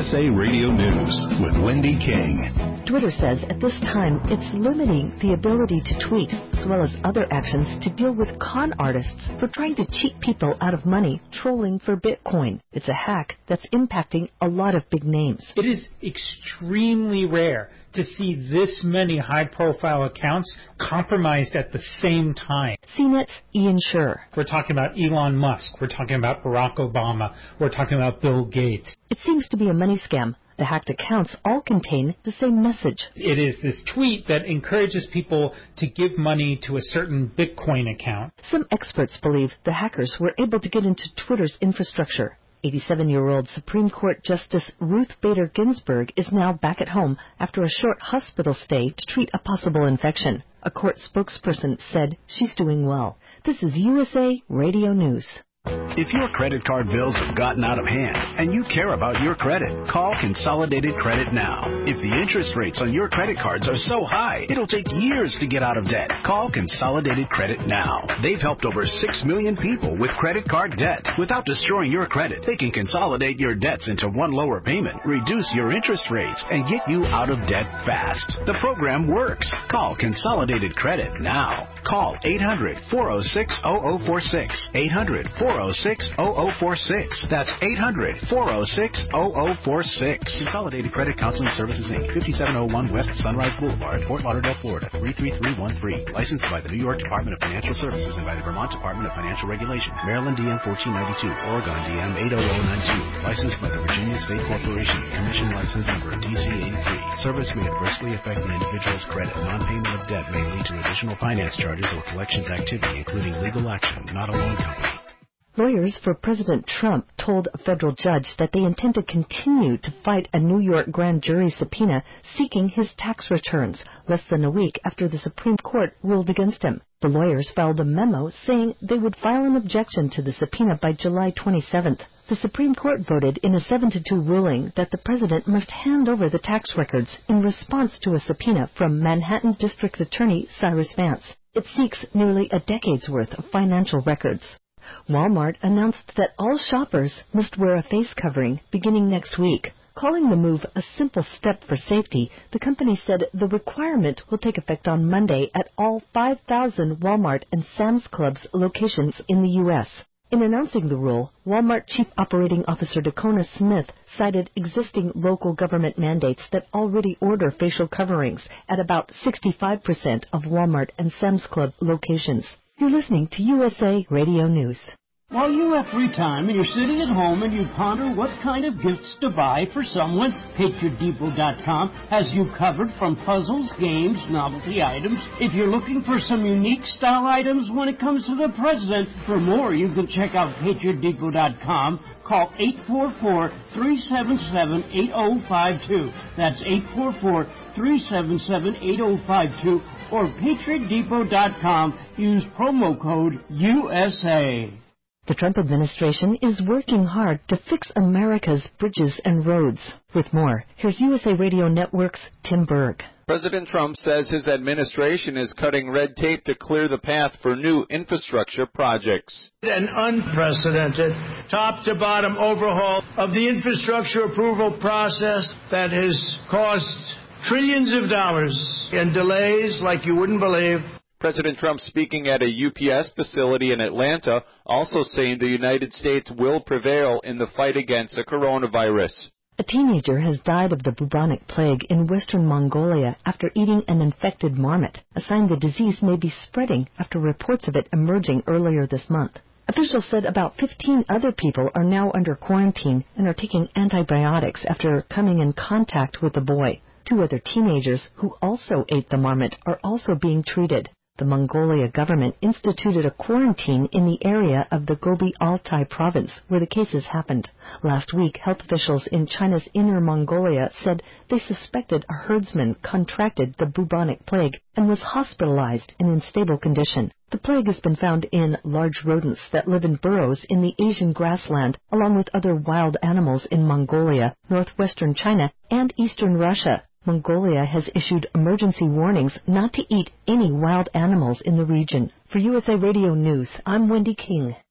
USA Radio News with Wendy King. Twitter says at this time it's limiting the ability to tweet as well as other actions to deal with con artists for trying to cheat people out of money trolling for Bitcoin. It's a hack that's impacting a lot of big names. It is extremely rare to see this many high-profile accounts compromised at the same time. CNET's Ian Sherr. We're talking about Elon Musk. We're talking about Barack Obama. We're talking about Bill Gates. It seems to be a money scam. The hacked accounts all contain the same message. It is this tweet that encourages people to give money to a certain Bitcoin account. Some experts believe the hackers were able to get into Twitter's infrastructure. 87-year-old Supreme Court Justice Ruth Bader Ginsburg is now back at home after a short hospital stay to treat a possible infection. A court spokesperson said she's doing well. This is USA Radio News. If your credit card bills have gotten out of hand and you care about your credit, call Consolidated Credit now. If the interest rates on your credit cards are so high, it'll take years to get out of debt. Call Consolidated Credit now. They've helped over 6 million people with credit card debt. Without destroying your credit, they can consolidate your debts into one lower payment, reduce your interest rates, and get you out of debt fast. The program works. Call Consolidated Credit now. Call 800-406-0046. 800-406-0046. That's 800-406-0046. Consolidated Credit Counseling Services, Inc., 5701 West Sunrise Boulevard, Fort Lauderdale, Florida, 33313. Licensed by the New York Department of Financial Services and by the Vermont Department of Financial Regulation. Maryland DM 1492. Oregon DM 80092. Licensed by the Virginia State Corporation. Commission license number DC 83. Service may adversely affect an individual's credit. Non-payment of debt may lead to additional finance charges or collections activity, including legal action, not a loan company. Lawyers for President Trump told a federal judge that they intend to continue to fight a New York grand jury subpoena seeking his tax returns, less than a week after the Supreme Court ruled against him. The lawyers filed a memo saying they would file an objection to the subpoena by July 27th. The Supreme Court voted in a 7-2 ruling that the president must hand over the tax records in response to a subpoena from Manhattan District Attorney Cyrus Vance. It seeks nearly a decade's worth of financial records. Walmart announced that all shoppers must wear a face covering beginning next week. Calling the move a simple step for safety, the company said the requirement will take effect on Monday at all 5,000 Walmart and Sam's Club's locations in the U.S. In announcing the rule, Walmart Chief Operating Officer Dacona Smith cited existing local government mandates that already order facial coverings at about 65% of Walmart and Sam's Club locations. You're listening to USA Radio News. While you have free time and you're sitting at home and you ponder what kind of gifts to buy for someone, PatriotDepot.com has you covered from puzzles, games, novelty items. If you're looking for some unique style items when it comes to the president, for more you can check out PatriotDepot.com. Call 844-377-8052. That's 844-377-8052 or PatriotDepot.com. Use promo code USA. The Trump administration is working hard to fix America's bridges and roads. With more, here's USA Radio Network's Tim Berg. President Trump says his administration is cutting red tape to clear the path for new infrastructure projects. An unprecedented top-to-bottom overhaul of the infrastructure approval process that has cost trillions of dollars and delays like you wouldn't believe. President Trump, speaking at a UPS facility in Atlanta, also saying the United States will prevail in the fight against the coronavirus. A teenager has died of the bubonic plague in western Mongolia after eating an infected marmot, a sign the disease may be spreading after reports of it emerging earlier this month. Officials said about 15 other people are now under quarantine and are taking antibiotics after coming in contact with the boy. 2 other teenagers who also ate the marmot are also being treated. The Mongolia government instituted a quarantine in the area of the Gobi Altai province where the cases happened. Last week, health officials in China's Inner Mongolia said they suspected a herdsman contracted the bubonic plague and was hospitalized and in stable condition. The plague has been found in large rodents that live in burrows in the Asian grassland, along with other wild animals in Mongolia, northwestern China, and eastern Russia. Mongolia has issued emergency warnings not to eat any wild animals in the region. For USA Radio News, I'm Wendy King.